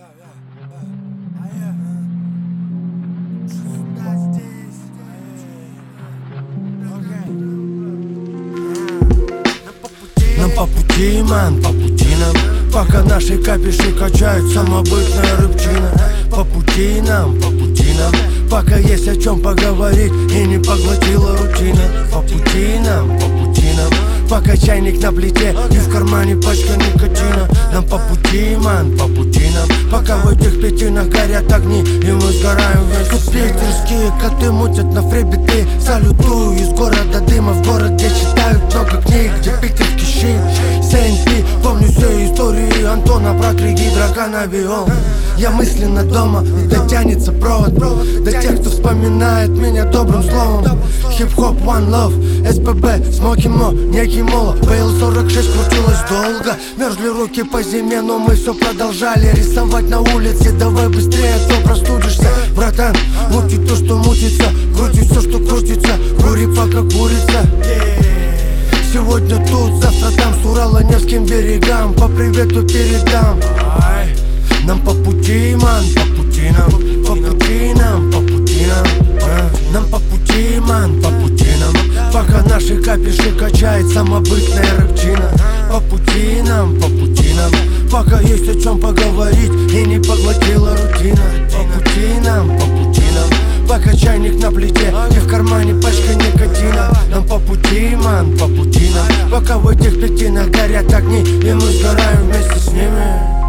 Нам по пути, ман, по пути нам, пока наши капиши качают самобытная рыбчина. По пути нам, пока есть о чем поговорить и не поглотила рутина. По пути нам, пока чайник на плите и в кармане пачка никотина. Нам по пути, ман, по пути нам, пока в этих пятинах горят огни и мы сгораем вместе. Тут питерские коты мутят на фрибиты. Салютую из города дыма в город, где читают много книг, где питерский щит. СНП, помню все истории Антона про 3 гидроканабиол. Я мысленно дома, и дотянется провод до тех, кто вспоминает меня добрым словом. Хип-хоп, one love, СПБ, смоки мо, некий моло. БЛ-46 крутилась долго, мерзли руки по зиме, но мы все продолжали рисовать на улице. Давай быстрее, а то простудишься, братан. Мутит то, что мутится, крути все, что крутится, кури пока курица. Сегодня тут, завтра там, с Урала Невским берегам, по привету передам. Нам по пути, ман, по пути нам, по пути нам, по пути нам. Нам по пути, ман, по пути нам, пока наши капиши качает самобытная рыбчина. По пути нам, пока есть о чем поговорить и не поглотила рутина. По пути нам, пока чайник на плите и в кармане пачка никотина. Нам по пути, ман, по пути нам, пока в этих пятинах горят огни и мы сгораем вместе с ними.